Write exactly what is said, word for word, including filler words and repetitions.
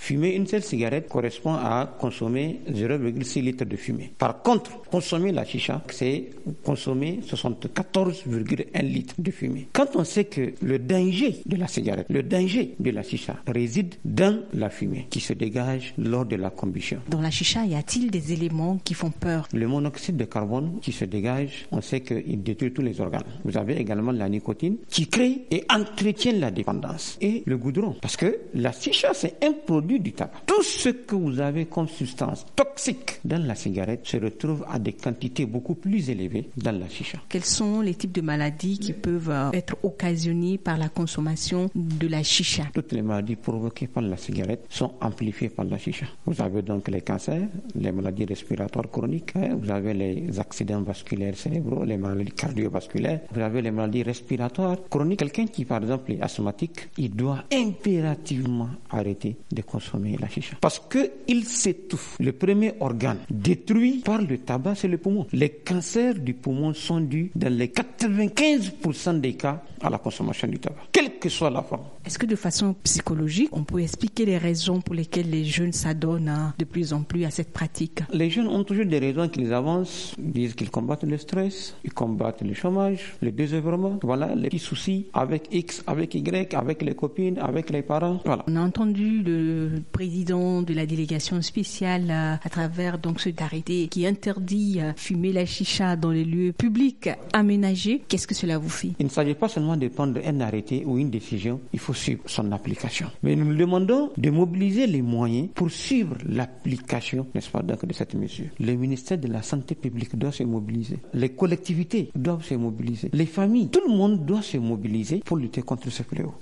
Fumer une seule cigarette correspond à consommer zéro virgule six litres de fumée. Par contre, consommer la chicha, c'est consommer soixante-quatorze virgule un litres de fumée. Quand on sait que le danger de la cigarette, le danger de la chicha réside dans la fumée qui se dégage lors de la combustion. Dans la chicha, y a-t-il des éléments qui font peur? Le monoxyde de carbone qui se dégage, on sait qu'il détruit tous les organes. Vous avez également la nicotine qui crée et entretient la dépendance. Et le goudron, parce que la chicha, c'est un produit du tabac. Tout ce que vous avez comme substance toxique dans la cigarette se retrouve à des quantités beaucoup plus élevées dans la chicha. Quels sont les types de maladies qui peuvent être occasionnées par la consommation de la chicha? Toutes les maladies provoquées par la cigarette sont amplifiées par la chicha. Vous avez donc les cancers, les maladies respiratoires chroniques, hein, vous avez les accidents vasculaires cérébraux, les maladies cardiovasculaires, vous avez les maladies respiratoires chroniques. Quelqu'un qui, par exemple, est asthmatique, il doit impérativement arrêter de consommer la chicha parce qu'il s'étouffe. Le premier organe détruit par le tabac, c'est le poumon. Les cancers du poumon sont dus, dans les quatre-vingt-quinze pour cent des cas, à la consommation du tabac, quelle que soit la forme. Est-ce que de façon psychologique, on peut expliquer les raisons pour lesquelles les jeunes s'adonnent hein, de plus en plus à cette pratique? Les jeunes ont toujours des raisons qu'ils avancent. Ils disent qu'ils combattent le stress, ils combattent le chômage, le désœuvrement. Voilà, les petits soucis avec X, avec Y, avec les copines, avec les parents. Voilà. On a entendu le président de la délégation spéciale euh, à travers donc cet arrêté qui interdit euh, fumer la chicha dans les lieux publics aménagés. Qu'est-ce que cela vous fait? Il ne s'agit pas seulement de prendre un arrêté ou une décision, il faut suivre son application. Mais nous demandons de mobiliser les moyens pour suivre l'application, n'est-ce pas, donc, de cette mesure. Le ministère de la Santé publique doit se mobiliser. Les collectivités doivent se mobiliser. Les familles, tout le monde doit se mobiliser pour lutter contre ce fléau.